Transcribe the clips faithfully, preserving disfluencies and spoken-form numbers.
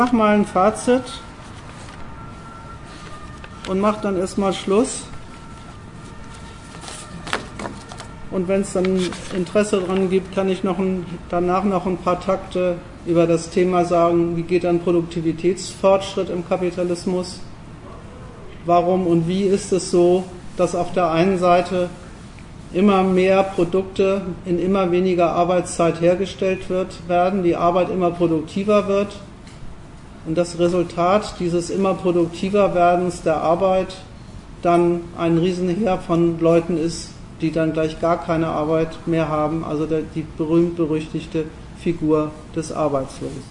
Ich mache mal ein Fazit und mache dann erstmal Schluss. Und wenn es dann Interesse daran gibt, kann ich noch ein, danach noch ein paar Takte über das Thema sagen, wie geht dann Produktivitätsfortschritt im Kapitalismus? Warum und wie ist es so, dass auf der einen Seite immer mehr Produkte in immer weniger Arbeitszeit hergestellt wird, werden, die Arbeit immer produktiver wird und das Resultat dieses immer produktiver Werdens der Arbeit dann ein Riesenheer von Leuten ist, die dann gleich gar keine Arbeit mehr haben, also der, die berühmt-berüchtigte Figur des Arbeitslosen.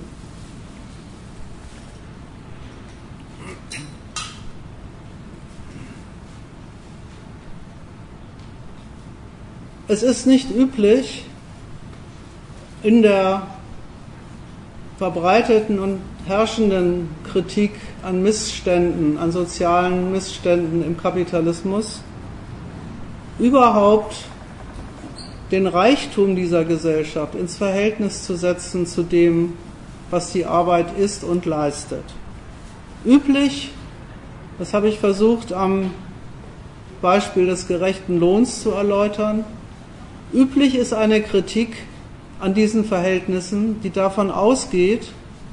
Es ist nicht üblich, in der verbreiteten und herrschenden Kritik an Missständen, an sozialen Missständen im Kapitalismus, überhaupt den Reichtum dieser Gesellschaft ins Verhältnis zu setzen zu dem, was die Arbeit ist und leistet. Üblich, das habe ich versucht am Beispiel des gerechten Lohns zu erläutern, üblich ist eine Kritik an diesen Verhältnissen, die davon ausgeht,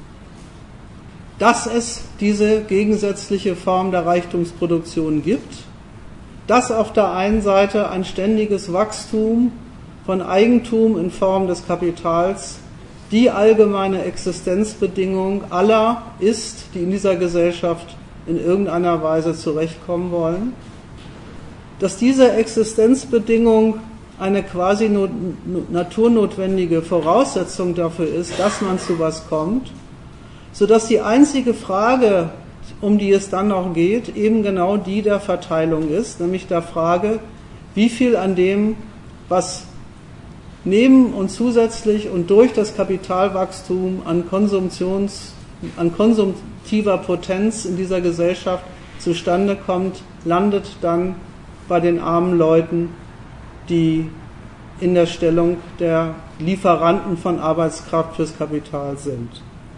dass es diese gegensätzliche Form der Reichtumsproduktion gibt, dass auf der einen Seite ein ständiges Wachstum von Eigentum in Form des Kapitals die allgemeine Existenzbedingung aller ist, die in dieser Gesellschaft in irgendeiner Weise zurechtkommen wollen, dass diese Existenzbedingung eine quasi naturnotwendige Voraussetzung dafür ist, dass man zu was kommt, sodass die einzige Frage, um die es dann noch geht, eben genau die der Verteilung ist, nämlich der Frage, wie viel an dem, was neben und zusätzlich und durch das Kapitalwachstum an Konsumtions, an konsumtiver Potenz in dieser Gesellschaft zustande kommt, landet dann bei den armen Leuten, die in der Stellung der Lieferanten von Arbeitskraft fürs Kapital sind.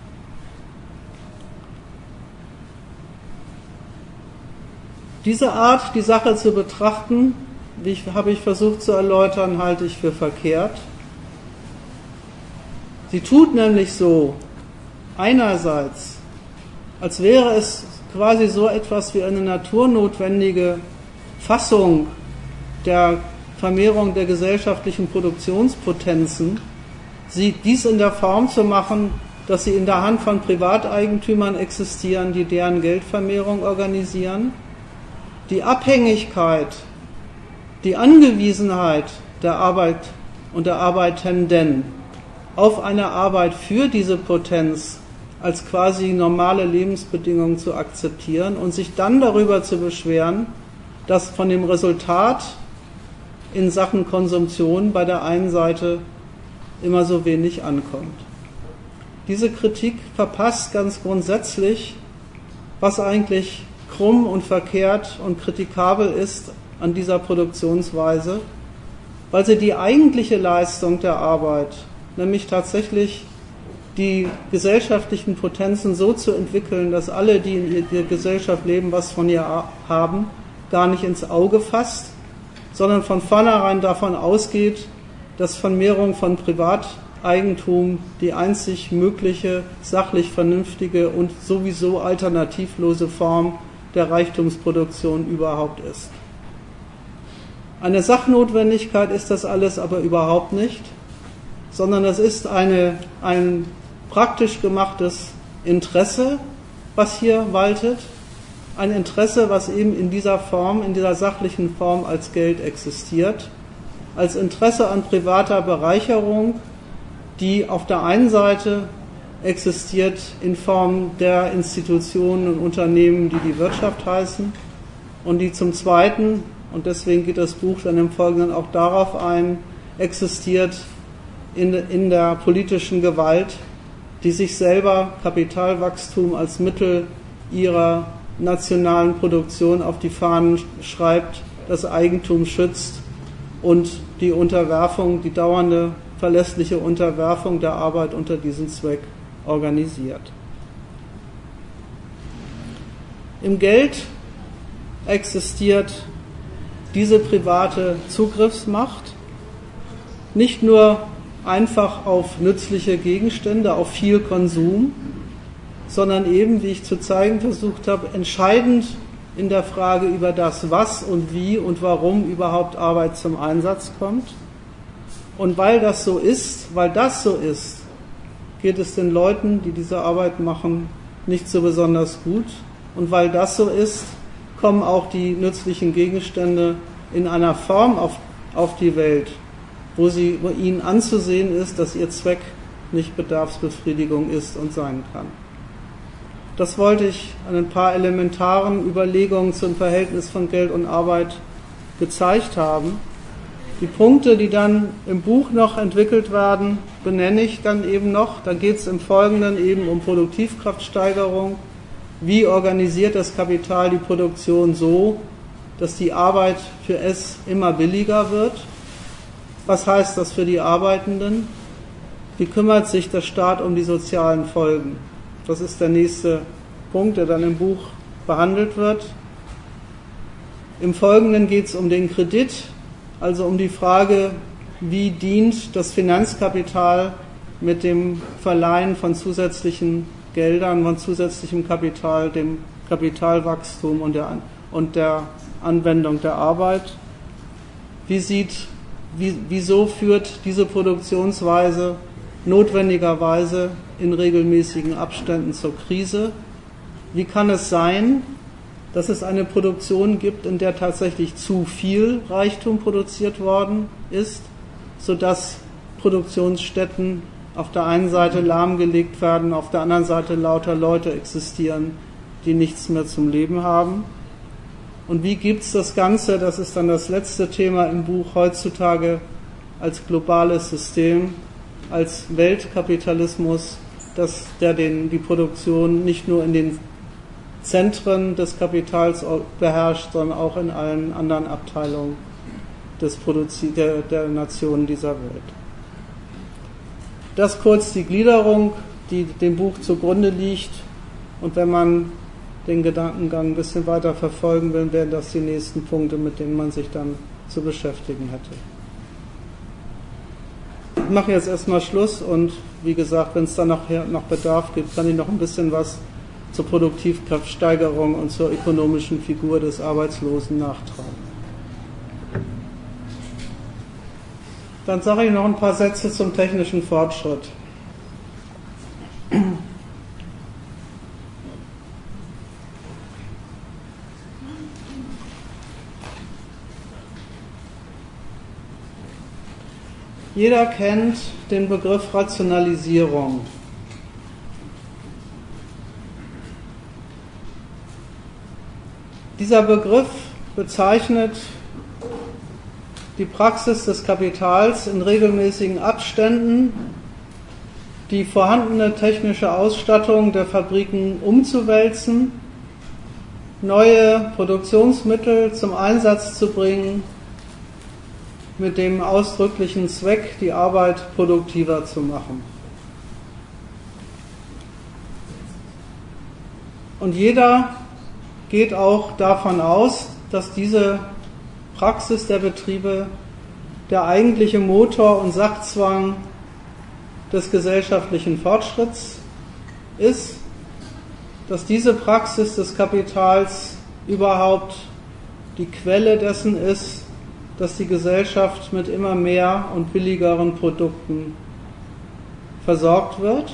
Diese Art, die Sache zu betrachten, wie ich, habe ich versucht zu erläutern, halte ich für verkehrt. Sie tut nämlich so, einerseits, als wäre es quasi so etwas wie eine naturnotwendige Fassung der Vermehrung der gesellschaftlichen Produktionspotenzen, sie dies in der Form zu machen, dass sie in der Hand von Privateigentümern existieren, die deren Geldvermehrung organisieren. Die Abhängigkeit, die Angewiesenheit der Arbeit und der Arbeitenden auf eine Arbeit für diese Potenz als quasi normale Lebensbedingungen zu akzeptieren und sich dann darüber zu beschweren, dass von dem Resultat in Sachen Konsumtion bei der einen Seite immer so wenig ankommt. Diese Kritik verpasst ganz grundsätzlich, was eigentlich krumm und verkehrt und kritikabel ist an dieser Produktionsweise, weil sie die eigentliche Leistung der Arbeit, nämlich tatsächlich die gesellschaftlichen Potenzen so zu entwickeln, dass alle, die in der Gesellschaft leben, was von ihr haben, gar nicht ins Auge fasst, sondern von vornherein davon ausgeht, dass Vermehrung von Privateigentum die einzig mögliche, sachlich vernünftige und sowieso alternativlose Form der Reichtumsproduktion überhaupt ist. Eine Sachnotwendigkeit ist das alles aber überhaupt nicht, sondern es ist eine, ein praktisch gemachtes Interesse, was hier waltet, ein Interesse, was eben in dieser Form, in dieser sachlichen Form als Geld existiert, als Interesse an privater Bereicherung, die auf der einen Seite existiert in Form der Institutionen und Unternehmen, die die Wirtschaft heißen, und die zum Zweiten, und deswegen geht das Buch dann im Folgenden auch darauf ein, existiert in, in der politischen Gewalt, die sich selber Kapitalwachstum als Mittel ihrer nationalen Produktion auf die Fahnen schreibt, das Eigentum schützt und die Unterwerfung, die dauernde verlässliche Unterwerfung der Arbeit unter diesen Zweck organisiert. Im Geld existiert diese private Zugriffsmacht nicht nur einfach auf nützliche Gegenstände, auf viel Konsum, sondern eben, wie ich zu zeigen versucht habe, entscheidend in der Frage über das, was und wie und warum überhaupt Arbeit zum Einsatz kommt. Und weil das so ist, weil das so ist, geht es den Leuten, die diese Arbeit machen, nicht so besonders gut. Und weil das so ist, kommen auch die nützlichen Gegenstände in einer Form auf, auf die Welt, wo, sie, wo ihnen anzusehen ist, dass ihr Zweck nicht Bedarfsbefriedigung ist und sein kann. Das wollte ich an ein paar elementaren Überlegungen zum Verhältnis von Geld und Arbeit gezeigt haben. Die Punkte, die dann im Buch noch entwickelt werden, benenne ich dann eben noch. Da geht es im Folgenden eben um Produktivkraftsteigerung. Wie organisiert das Kapital die Produktion so, dass die Arbeit für es immer billiger wird? Was heißt das für die Arbeitenden? Wie kümmert sich der Staat um die sozialen Folgen? Das ist der nächste Punkt, der dann im Buch behandelt wird. Im Folgenden geht es um den Kredit, also um die Frage, wie dient das Finanzkapital mit dem Verleihen von zusätzlichen Geldern, von zusätzlichem Kapital, dem Kapitalwachstum und der, und der Anwendung der Arbeit. Wie sieht, wie, wieso führt diese Produktionsweise notwendigerweise in regelmäßigen Abständen zur Krise? Wie kann es sein, dass es eine Produktion gibt, in der tatsächlich zu viel Reichtum produziert worden ist, sodass Produktionsstätten auf der einen Seite lahmgelegt werden, auf der anderen Seite lauter Leute existieren, die nichts mehr zum Leben haben? Und wie gibt es das Ganze, das ist dann das letzte Thema im Buch, heutzutage als globales System, als Weltkapitalismus, dass der den, die Produktion nicht nur in den Zentren des Kapitals beherrscht, sondern auch in allen anderen Abteilungen des Produzi- der, der Nationen dieser Welt. Das kurz die Gliederung, die dem Buch zugrunde liegt. Und wenn man den Gedankengang ein bisschen weiter verfolgen will, wären das die nächsten Punkte, mit denen man sich dann zu beschäftigen hätte. Ich mache jetzt erstmal Schluss und wie gesagt, wenn es dann noch, noch Bedarf gibt, kann ich noch ein bisschen was zur Produktivkraftsteigerung und zur ökonomischen Figur des Arbeitslosen nachtragen. Dann sage ich noch ein paar Sätze zum technischen Fortschritt. Jeder kennt den Begriff Rationalisierung. Dieser Begriff bezeichnet die Praxis des Kapitals in regelmäßigen Abständen, die vorhandene technische Ausstattung der Fabriken umzuwälzen, neue Produktionsmittel zum Einsatz zu bringen, mit dem ausdrücklichen Zweck, die Arbeit produktiver zu machen. Und jeder geht auch davon aus, dass diese Praxis der Betriebe der eigentliche Motor und Sachzwang des gesellschaftlichen Fortschritts ist, dass diese Praxis des Kapitals überhaupt die Quelle dessen ist, dass die Gesellschaft mit immer mehr und billigeren Produkten versorgt wird.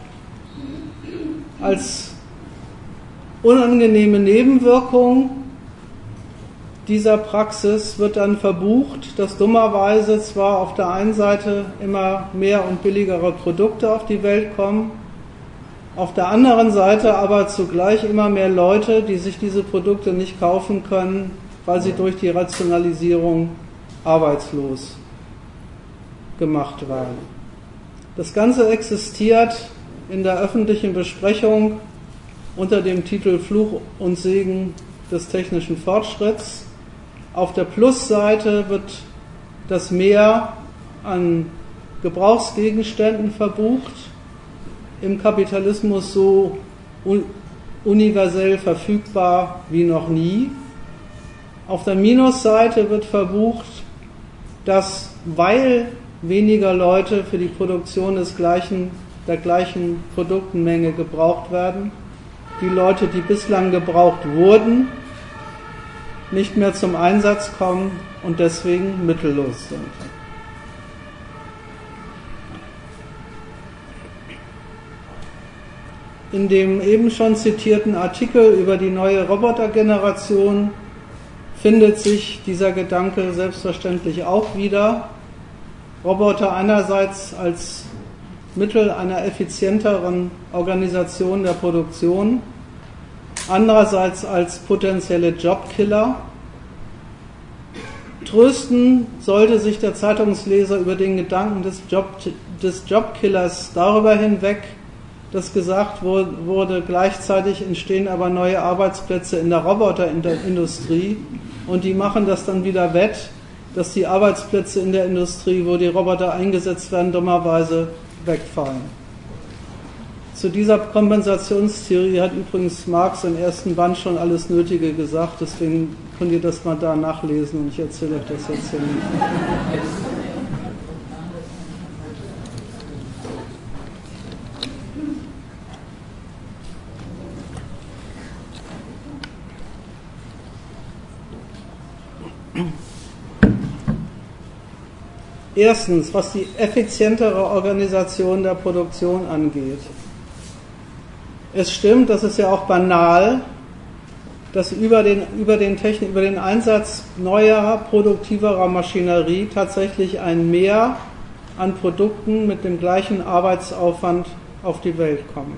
Als unangenehme Nebenwirkung dieser Praxis wird dann verbucht, dass dummerweise zwar auf der einen Seite immer mehr und billigere Produkte auf die Welt kommen, auf der anderen Seite aber zugleich immer mehr Leute, die sich diese Produkte nicht kaufen können, weil sie durch die Rationalisierung arbeitslos gemacht werden. Das Ganze existiert in der öffentlichen Besprechung unter dem Titel Fluch und Segen des technischen Fortschritts. Auf der Plusseite wird das Mehr an Gebrauchsgegenständen verbucht, im Kapitalismus so universell verfügbar wie noch nie. Auf der Minusseite wird verbucht, dass, weil weniger Leute für die Produktion des gleichen, der gleichen Produktenmenge gebraucht werden, die Leute, die bislang gebraucht wurden, nicht mehr zum Einsatz kommen und deswegen mittellos sind. In dem eben schon zitierten Artikel über die neue Robotergeneration findet sich dieser Gedanke selbstverständlich auch wieder. Roboter einerseits als Mittel einer effizienteren Organisation der Produktion, andererseits als potenzielle Jobkiller. Trösten sollte sich der Zeitungsleser über den Gedanken des, Job, des Jobkillers darüber hinweg, dass gesagt wurde, gleichzeitig entstehen aber neue Arbeitsplätze in der Roboterindustrie und die machen das dann wieder wett, dass die Arbeitsplätze in der Industrie, wo die Roboter eingesetzt werden, dummerweise wegfallen. Zu dieser Kompensationstheorie hat übrigens Marx im ersten Band schon alles Nötige gesagt, deswegen könnt ihr das mal da nachlesen und ich erzähle euch das jetzt hier nicht. Erstens, was die effizientere Organisation der Produktion angeht. Es stimmt, das ist ja auch banal, dass über den, über den, Technik, über den Einsatz neuer, produktiverer Maschinerie tatsächlich ein Mehr an Produkten mit dem gleichen Arbeitsaufwand auf die Welt kommen.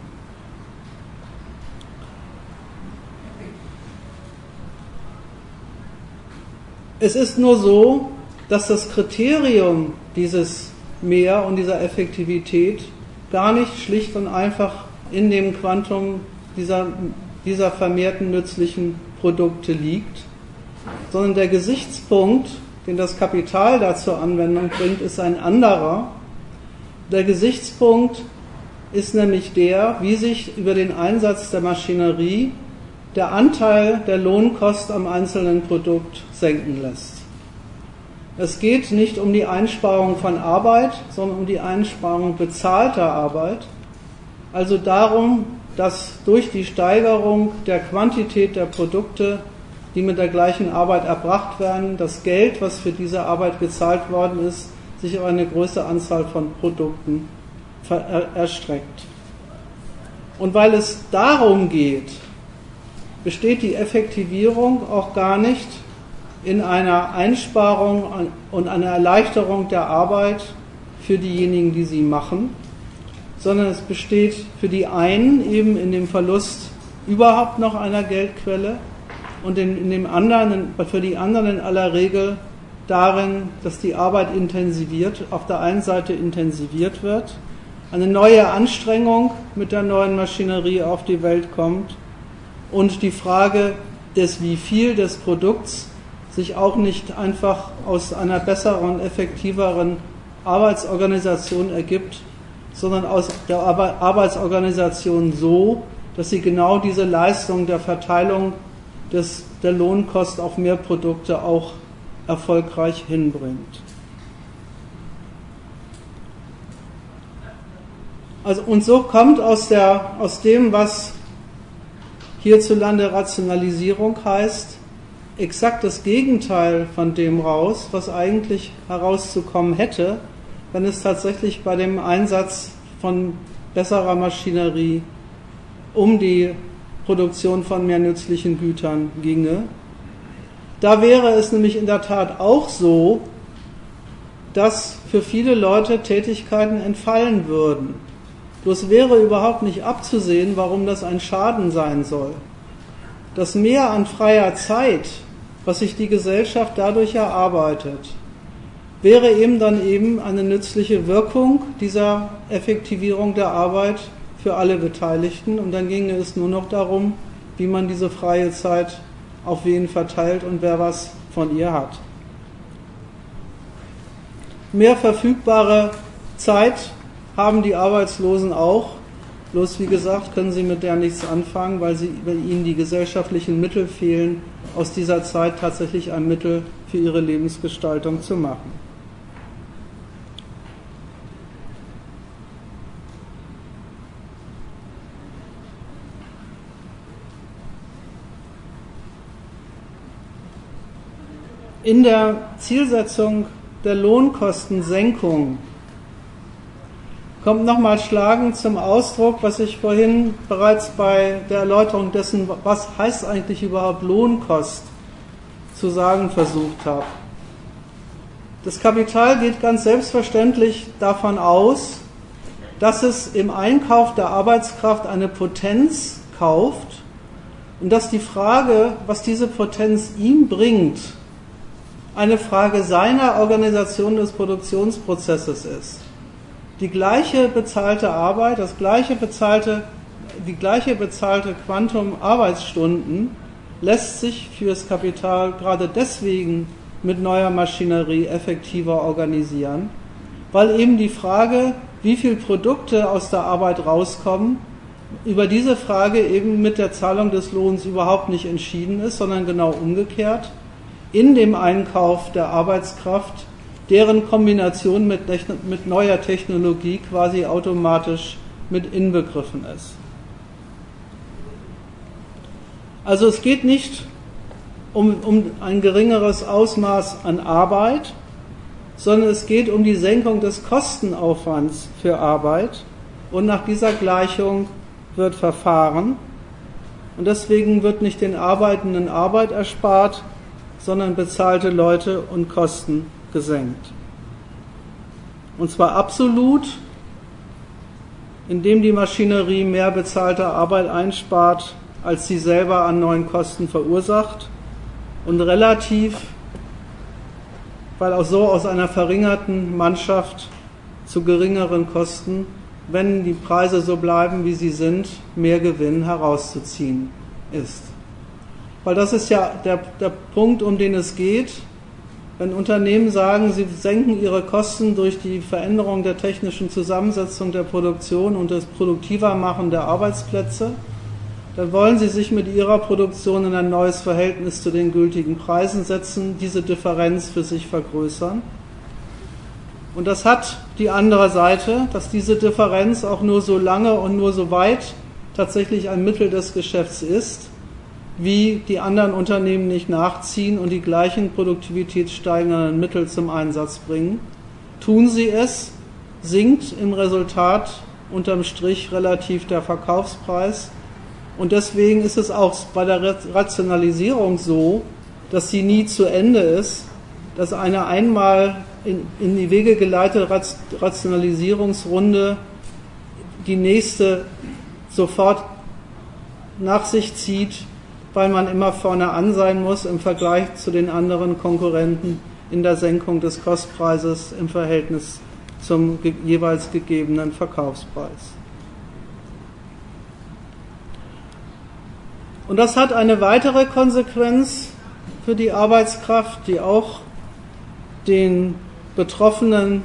Es ist nur so, dass das Kriterium dieses Mehr und dieser Effektivität gar nicht schlicht und einfach in dem Quantum dieser, dieser vermehrten nützlichen Produkte liegt, sondern der Gesichtspunkt, den das Kapital da zur Anwendung bringt, ist ein anderer. Der Gesichtspunkt ist nämlich der, wie sich über den Einsatz der Maschinerie der Anteil der Lohnkost am einzelnen Produkt senken lässt. Es geht nicht um die Einsparung von Arbeit, sondern um die Einsparung bezahlter Arbeit. Also darum, dass durch die Steigerung der Quantität der Produkte, die mit der gleichen Arbeit erbracht werden, das Geld, was für diese Arbeit gezahlt worden ist, sich auf eine größere Anzahl von Produkten erstreckt. Und weil es darum geht, besteht die Effektivierung auch gar nicht in einer Einsparung und einer Erleichterung der Arbeit für diejenigen, die sie machen, sondern es besteht für die einen eben in dem Verlust überhaupt noch einer Geldquelle und in, in dem anderen, für die anderen in aller Regel darin, dass die Arbeit intensiviert, auf der einen Seite intensiviert wird, eine neue Anstrengung mit der neuen Maschinerie auf die Welt kommt und die Frage des wie viel des Produkts sich auch nicht einfach aus einer besseren, effektiveren Arbeitsorganisation ergibt, sondern aus der Arbeitsorganisation so, dass sie genau diese Leistung der Verteilung des, der Lohnkost auf mehr Produkte auch erfolgreich hinbringt. Also, und so kommt aus, der, aus dem, was hierzulande Rationalisierung heißt, exakt das Gegenteil von dem raus, was eigentlich herauszukommen hätte, wenn es tatsächlich bei dem Einsatz von besserer Maschinerie um die Produktion von mehr nützlichen Gütern ginge. Da wäre es nämlich in der Tat auch so, dass für viele Leute Tätigkeiten entfallen würden. Bloß wäre überhaupt nicht abzusehen, warum das ein Schaden sein soll. Das Mehr an freier Zeit, was sich die Gesellschaft dadurch erarbeitet, wäre eben dann eben eine nützliche Wirkung dieser Effektivierung der Arbeit für alle Beteiligten. Und dann ginge es nur noch darum, wie man diese freie Zeit auf wen verteilt und wer was von ihr hat. Mehr verfügbare Zeit haben die Arbeitslosen auch, Bloß wie gesagt, können Sie mit der nichts anfangen, weil, sie, weil Ihnen die gesellschaftlichen Mittel fehlen, aus dieser Zeit tatsächlich ein Mittel für Ihre Lebensgestaltung zu machen. In der Zielsetzung der Lohnkostensenkung kommt nochmal schlagend zum Ausdruck, was ich vorhin bereits bei der Erläuterung dessen, was heißt eigentlich überhaupt Lohnkost, zu sagen versucht habe. Das Kapital geht ganz selbstverständlich davon aus, dass es im Einkauf der Arbeitskraft eine Potenz kauft und dass die Frage, was diese Potenz ihm bringt, eine Frage seiner Organisation des Produktionsprozesses ist. Die gleiche bezahlte Arbeit, das gleiche bezahlte, die gleiche bezahlte Quantum Arbeitsstunden lässt sich fürs Kapital gerade deswegen mit neuer Maschinerie effektiver organisieren, weil eben die Frage, wie viel Produkte aus der Arbeit rauskommen, über diese Frage eben mit der Zahlung des Lohns überhaupt nicht entschieden ist, sondern genau umgekehrt. In dem Einkauf der Arbeitskraft, deren Kombination mit, mit neuer Technologie quasi automatisch mit inbegriffen ist. Also es geht nicht um, um ein geringeres Ausmaß an Arbeit, sondern es geht um die Senkung des Kostenaufwands für Arbeit und nach dieser Gleichung wird verfahren und deswegen wird nicht den Arbeitenden Arbeit erspart, sondern bezahlte Leute und Kosten gesenkt. Und zwar absolut, indem die Maschinerie mehr bezahlte Arbeit einspart, als sie selber an neuen Kosten verursacht, und relativ, weil auch so aus einer verringerten Mannschaft zu geringeren Kosten, wenn die Preise so bleiben, wie sie sind, mehr Gewinn herauszuziehen ist. Weil das ist ja der, der Punkt, um den es geht. Wenn Unternehmen sagen, sie senken ihre Kosten durch die Veränderung der technischen Zusammensetzung der Produktion und das Produktivermachen der Arbeitsplätze, dann wollen sie sich mit ihrer Produktion in ein neues Verhältnis zu den gültigen Preisen setzen, diese Differenz für sich vergrößern. Und das hat die andere Seite, dass diese Differenz auch nur so lange und nur so weit tatsächlich ein Mittel des Geschäfts ist, wie die anderen Unternehmen nicht nachziehen und die gleichen produktivitätssteigernden Mittel zum Einsatz bringen. Tun sie es, sinkt im Resultat unterm Strich relativ der Verkaufspreis. Und deswegen ist es auch bei der Rationalisierung so, dass sie nie zu Ende ist, dass eine einmal in, in die Wege geleitete Rationalisierungsrunde die nächste sofort nach sich zieht, weil man immer vorne an sein muss im Vergleich zu den anderen Konkurrenten in der Senkung des Kostpreises im Verhältnis zum ge- jeweils gegebenen Verkaufspreis. Und das hat eine weitere Konsequenz für die Arbeitskraft, die auch den Betroffenen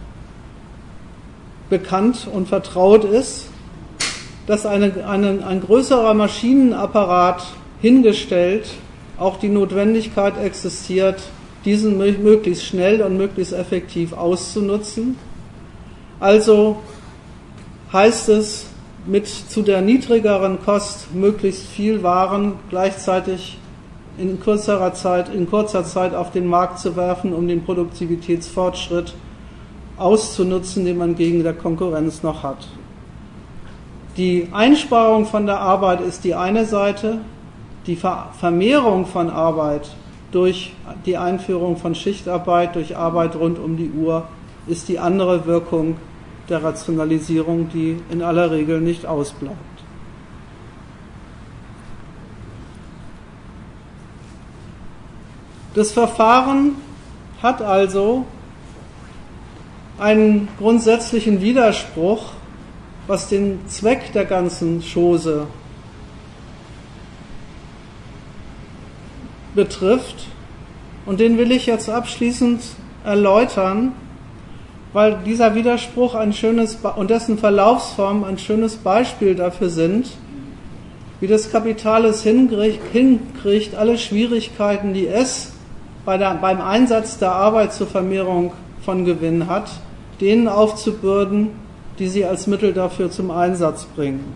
bekannt und vertraut ist, dass eine, eine, ein größerer Maschinenapparat hingestellt auch die Notwendigkeit existiert, diesen möglichst schnell und möglichst effektiv auszunutzen. Also heißt es, mit zu der niedrigeren Kost möglichst viel Waren gleichzeitig in kürzerer Zeit, in kurzer Zeit auf den Markt zu werfen, um den Produktivitätsfortschritt auszunutzen, den man gegen der Konkurrenz noch hat. Die Einsparung von der Arbeit ist die eine Seite, die Vermehrung von Arbeit durch die Einführung von Schichtarbeit, durch Arbeit rund um die Uhr, ist die andere Wirkung der Rationalisierung, die in aller Regel nicht ausbleibt. Das Verfahren hat also einen grundsätzlichen Widerspruch, was den Zweck der ganzen Chose betrifft. Und den will ich jetzt abschließend erläutern, weil dieser Widerspruch ein schönes und dessen Verlaufsform ein schönes Beispiel dafür sind, wie das Kapital es hinkriegt, hinkriegt alle Schwierigkeiten, die es bei der, beim Einsatz der Arbeit zur Vermehrung von Gewinn hat, denen aufzubürden, die sie als Mittel dafür zum Einsatz bringen.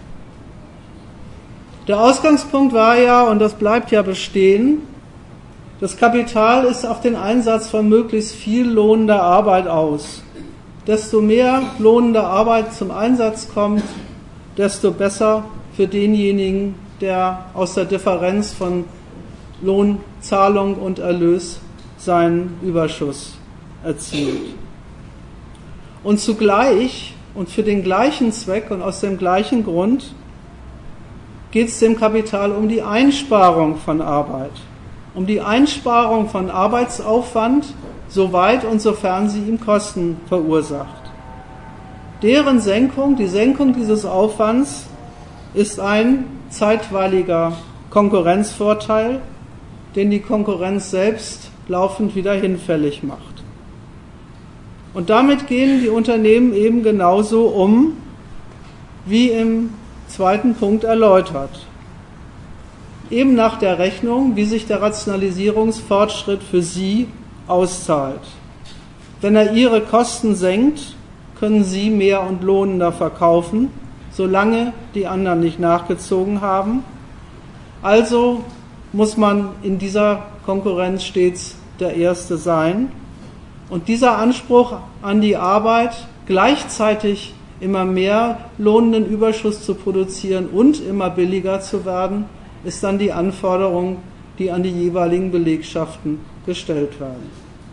Der Ausgangspunkt war ja, und das bleibt ja bestehen, das Kapital ist auf den Einsatz von möglichst viel lohnender Arbeit aus. Desto mehr lohnende Arbeit zum Einsatz kommt, desto besser für denjenigen, der aus der Differenz von Lohnzahlung und Erlös seinen Überschuss erzielt. Und zugleich und für den gleichen Zweck und aus dem gleichen Grund geht es dem Kapital um die Einsparung von Arbeit, um die Einsparung von Arbeitsaufwand, soweit und sofern sie ihm Kosten verursacht. Deren Senkung, die Senkung dieses Aufwands, ist ein zeitweiliger Konkurrenzvorteil, den die Konkurrenz selbst laufend wieder hinfällig macht. Und damit gehen die Unternehmen eben genauso um, wie im zweiten Punkt erläutert. Eben nach der Rechnung, wie sich der Rationalisierungsfortschritt für sie auszahlt. Wenn er ihre Kosten senkt, können sie mehr und lohnender verkaufen, solange die anderen nicht nachgezogen haben. Also muss man in dieser Konkurrenz stets der Erste sein. Und dieser Anspruch an die Arbeit, gleichzeitig immer mehr lohnenden Überschuss zu produzieren und immer billiger zu werden, ist dann die Anforderung, die an die jeweiligen Belegschaften gestellt werden.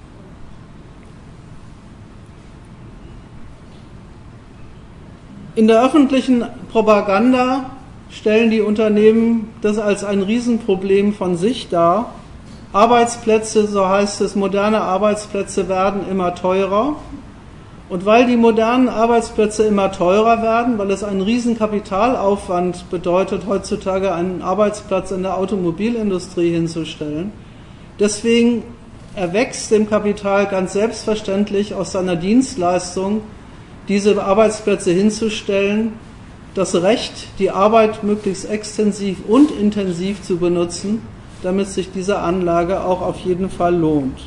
In der öffentlichen Propaganda stellen die Unternehmen das als ein Riesenproblem von sich dar. Arbeitsplätze, so heißt es, moderne Arbeitsplätze werden immer teurer. Und weil die modernen Arbeitsplätze immer teurer werden, weil es einen riesen Kapitalaufwand bedeutet, heutzutage einen Arbeitsplatz in der Automobilindustrie hinzustellen, deswegen erwächst dem Kapital ganz selbstverständlich aus seiner Dienstleistung, diese Arbeitsplätze hinzustellen, das Recht, die Arbeit möglichst extensiv und intensiv zu benutzen, damit sich diese Anlage auch auf jeden Fall lohnt.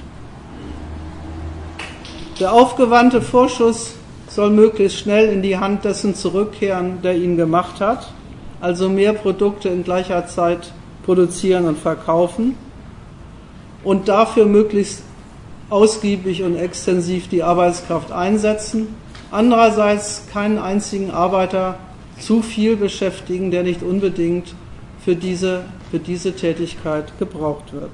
Der aufgewandte Vorschuss soll möglichst schnell in die Hand dessen zurückkehren, der ihn gemacht hat, also mehr Produkte in gleicher Zeit produzieren und verkaufen und dafür möglichst ausgiebig und extensiv die Arbeitskraft einsetzen. Andererseits keinen einzigen Arbeiter zu viel beschäftigen, der nicht unbedingt für diese, für diese Tätigkeit gebraucht wird.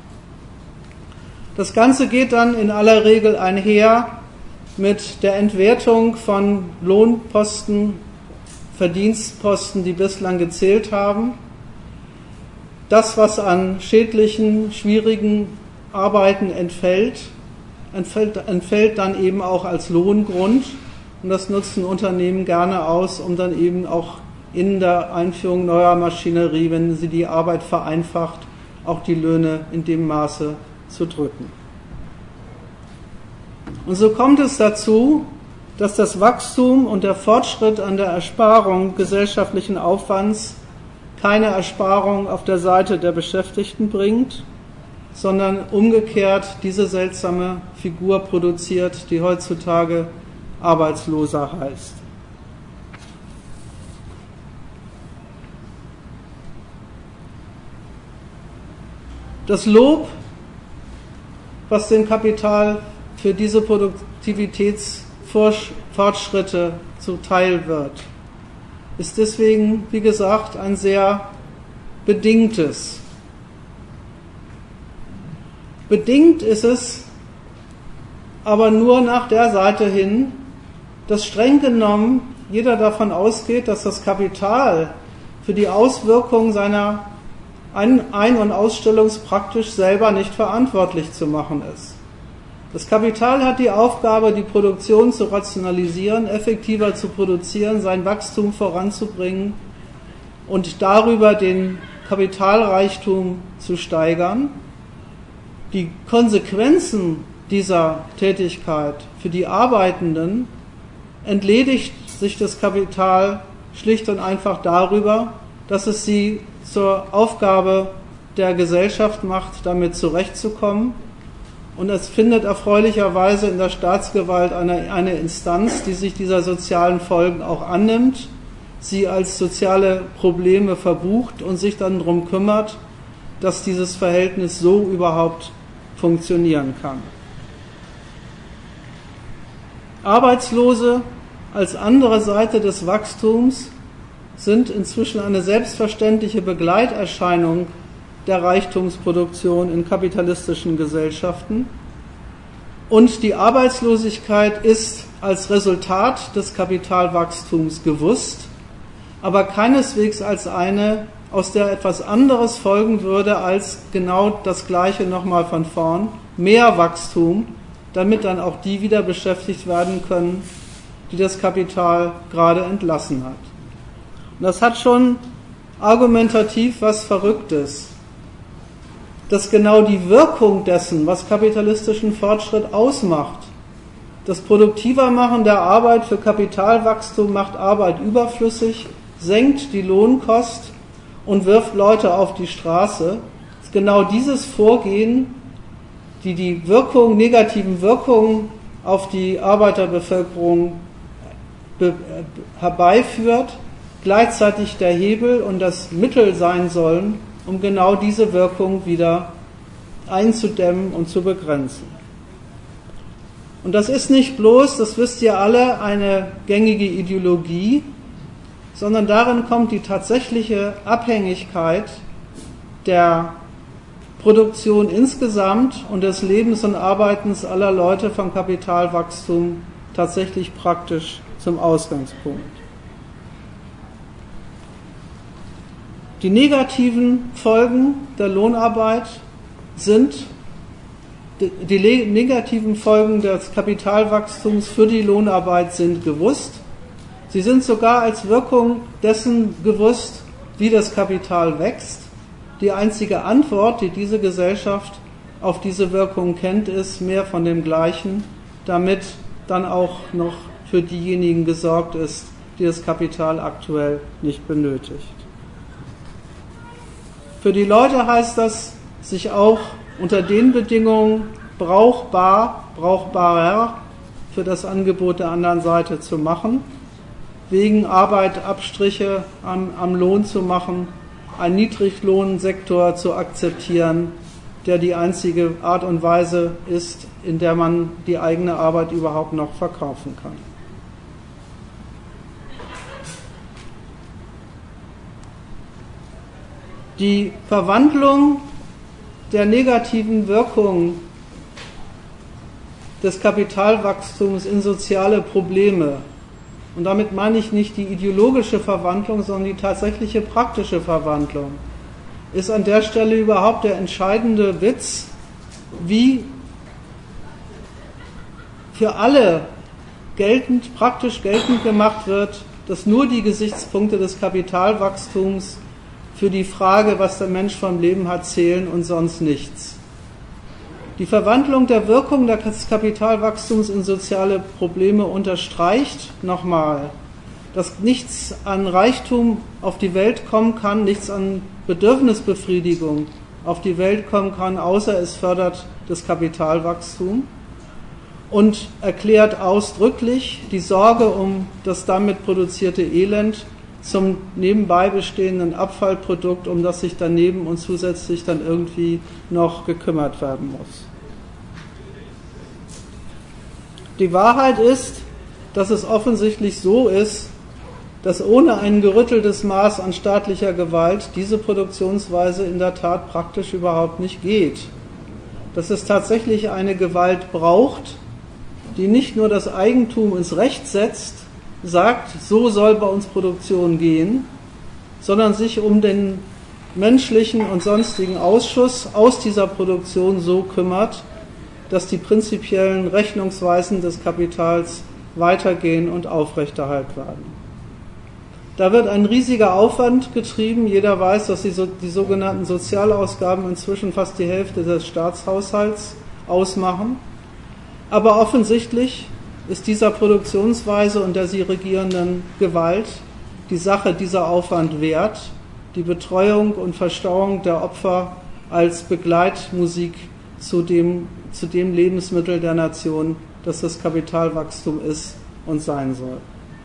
Das Ganze geht dann in aller Regel einher mit der Entwertung von Lohnposten, Verdienstposten, die bislang gezählt haben. Das, was an schädlichen, schwierigen Arbeiten entfällt, entfällt, entfällt dann eben auch als Lohngrund. Und das nutzen Unternehmen gerne aus, um dann eben auch in der Einführung neuer Maschinerie, wenn sie die Arbeit vereinfacht, auch die Löhne in dem Maße zu drücken. Und so kommt es dazu, dass das Wachstum und der Fortschritt an der Ersparung gesellschaftlichen Aufwands keine Ersparung auf der Seite der Beschäftigten bringt, sondern umgekehrt diese seltsame Figur produziert, die heutzutage Arbeitsloser heißt. Das Lob, was dem Kapital für diese Produktivitätsfortschritte zuteil wird, ist deswegen, wie gesagt, ein sehr bedingtes. Bedingt ist es aber nur nach der Seite hin, dass streng genommen jeder davon ausgeht, dass das Kapital für die Auswirkungen seiner Ein- und Ausstellungspraktisch selber nicht verantwortlich zu machen ist. Das Kapital hat die Aufgabe, die Produktion zu rationalisieren, effektiver zu produzieren, sein Wachstum voranzubringen und darüber den Kapitalreichtum zu steigern. Die Konsequenzen dieser Tätigkeit für die Arbeitenden entledigt sich das Kapital schlicht und einfach darüber, dass es sie zur Aufgabe der Gesellschaft macht, damit zurechtzukommen. Und es findet erfreulicherweise in der Staatsgewalt eine, eine Instanz, die sich dieser sozialen Folgen auch annimmt, sie als soziale Probleme verbucht und sich dann darum kümmert, dass dieses Verhältnis so überhaupt funktionieren kann. Arbeitslose als andere Seite des Wachstums sind inzwischen eine selbstverständliche Begleiterscheinung der Reichtumsproduktion in kapitalistischen Gesellschaften. Und die Arbeitslosigkeit ist als Resultat des Kapitalwachstums gewusst, aber keineswegs als eine, aus der etwas anderes folgen würde als genau das Gleiche nochmal von vorn, mehr Wachstum, damit dann auch die wieder beschäftigt werden können, die das Kapital gerade entlassen hat. Und das hat schon argumentativ was Verrücktes, dass genau die Wirkung dessen, was kapitalistischen Fortschritt ausmacht, das Produktivermachen der Arbeit für Kapitalwachstum macht Arbeit überflüssig, senkt die Lohnkost und wirft Leute auf die Straße, ist genau dieses Vorgehen, die die Wirkung, negativen Wirkungen auf die Arbeiterbevölkerung be- herbeiführt, gleichzeitig der Hebel und das Mittel sein sollen, um genau diese Wirkung wieder einzudämmen und zu begrenzen. Und das ist nicht bloß, das wisst ihr alle, eine gängige Ideologie, sondern darin kommt die tatsächliche Abhängigkeit der Produktion insgesamt und des Lebens und Arbeitens aller Leute vom Kapitalwachstum tatsächlich praktisch zum Ausgangspunkt. Die negativen Folgen der Lohnarbeit sind, die negativen Folgen des Kapitalwachstums für die Lohnarbeit sind gewusst. Sie sind sogar als Wirkung dessen gewusst, wie das Kapital wächst. Die einzige Antwort, die diese Gesellschaft auf diese Wirkung kennt, ist mehr von dem Gleichen, damit dann auch noch für diejenigen gesorgt ist, die das Kapital aktuell nicht benötigt. Für die Leute heißt das, sich auch unter den Bedingungen brauchbar, brauchbarer für das Angebot der anderen Seite zu machen, wegen Arbeit Abstriche am, am Lohn zu machen, einen Niedriglohnsektor zu akzeptieren, der die einzige Art und Weise ist, in der man die eigene Arbeit überhaupt noch verkaufen kann. Die Verwandlung der negativen Wirkung des Kapitalwachstums in soziale Probleme, und damit meine ich nicht die ideologische Verwandlung, sondern die tatsächliche praktische Verwandlung, ist an der Stelle überhaupt der entscheidende Witz, wie für alle geltend, praktisch geltend gemacht wird, dass nur die Gesichtspunkte des Kapitalwachstums für die Frage, was der Mensch vom Leben hat, zählen und sonst nichts. Die Verwandlung der Wirkung des Kapitalwachstums in soziale Probleme unterstreicht nochmal, dass nichts an Reichtum auf die Welt kommen kann, nichts an Bedürfnisbefriedigung auf die Welt kommen kann, außer es fördert das Kapitalwachstum, und erklärt ausdrücklich die Sorge um das damit produzierte Elend zum nebenbei bestehenden Abfallprodukt, um das sich daneben und zusätzlich dann irgendwie noch gekümmert werden muss. Die Wahrheit ist, dass es offensichtlich so ist, dass ohne ein gerütteltes Maß an staatlicher Gewalt diese Produktionsweise in der Tat praktisch überhaupt nicht geht. Dass es tatsächlich eine Gewalt braucht, die nicht nur das Eigentum ins Recht setzt, sagt, so soll bei uns Produktion gehen, sondern sich um den menschlichen und sonstigen Ausschuss aus dieser Produktion so kümmert, dass die prinzipiellen Rechnungsweisen des Kapitals weitergehen und aufrechterhalten werden. Da wird ein riesiger Aufwand getrieben. Jeder weiß, dass die, so, die sogenannten Sozialausgaben inzwischen fast die Hälfte des Staatshaushalts ausmachen. Aber offensichtlich ist dieser Produktionsweise und der sie regierenden Gewalt die Sache dieser Aufwand wert, die Betreuung und Verstauung der Opfer als Begleitmusik zu dem, zu dem Lebensmittel der Nation, das das Kapitalwachstum ist und sein soll.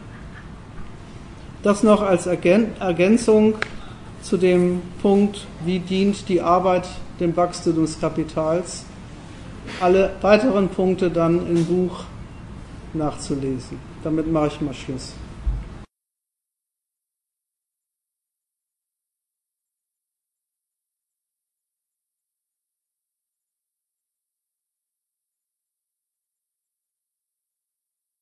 Das noch als Ergänzung zu dem Punkt, wie dient die Arbeit dem Wachstum des Kapitals. Alle weiteren Punkte dann im Buch nachzulesen. Damit mache ich mal Schluss.